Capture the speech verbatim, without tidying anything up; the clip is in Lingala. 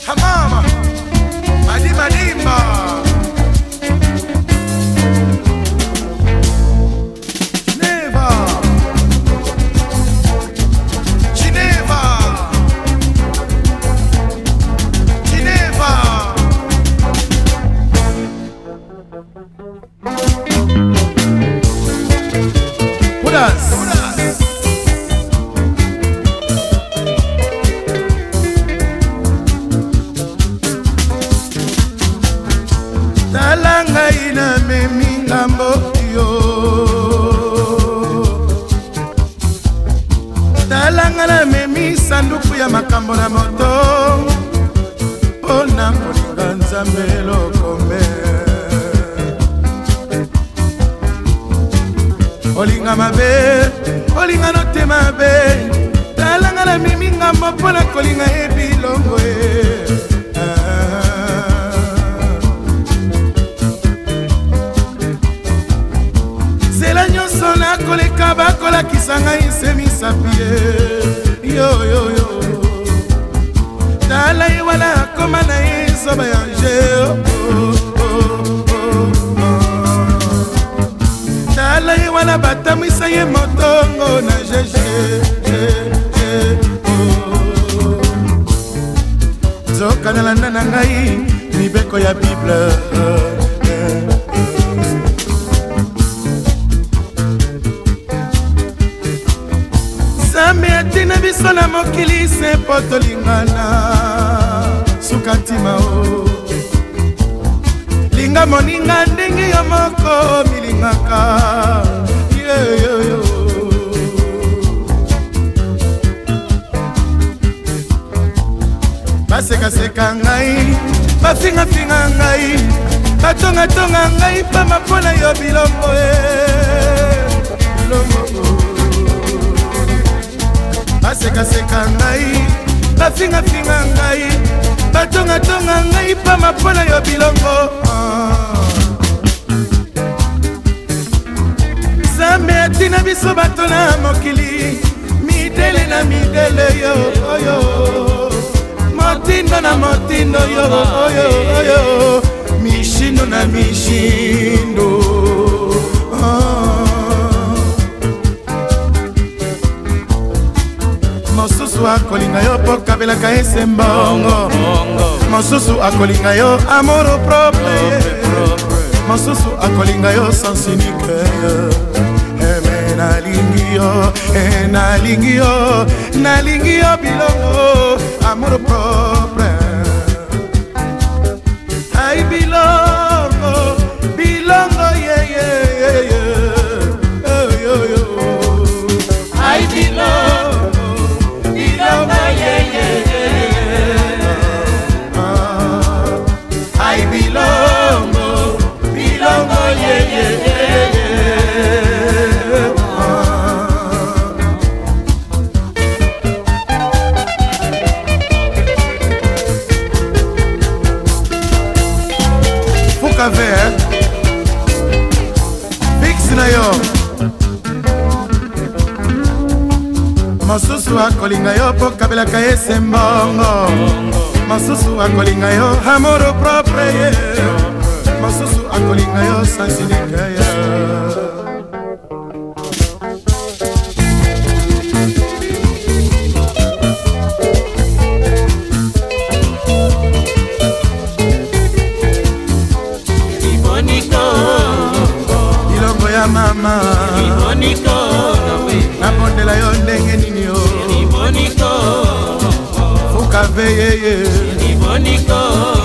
Hamama Madima Dimba Talanga ina meminga mbokio Talanga na memi sanduku ya makambo na moto Pona kolinga nzambe lokome Olinga mabe, olinga note mabe Talanga na meminga mbo pona kolinga ebilongo e Koleka bakola kisanga isemisa pie Yo yo yo Tala iwala koma na iso bayanje Tala iwala batamwisa ye motongo na jeje Zoka na landa na ngai Mibeko ya Bible Zambe atina biso na mokili se potolingana Sukatima o Linga moninga ndenge yo moko milingaka Yo yo yo Baseka seka ngai Bafinga finga ngai Batonga tonga ngai Pama pona yo bilongo e Bilongo Baseka seka ngai Bafinga finga ngai Batonga tonga ngai Pama pona yo bilongo Zambe atina biso bato na mokili Midele na midele yo oyo Motindo na motindo yo oyo oyo Mishindo na mishindo Mosusu akolinga yo po kabelaka ese mbongo Mosusu akolinga yo amoro propre Mosusu akolinga yo sans unique Eme nalingi yo, e nalingi yo Nalingi yo bilongo amoro propre Ay bilongo, bilongo ye ye ye ye Oh yo yo Ay bilongo Bilongo ye ye ye Ay bilongo Bilongo ye ye ye Fuka ver Fix na yo Mosusu akolinga yo po kabelaka ese mbongo Mosusu akolinga yo amoro propre Mosusu akolinga yo sans unique Ilongo ya mama Napondela yo ndenge nini yo Fuka veyeye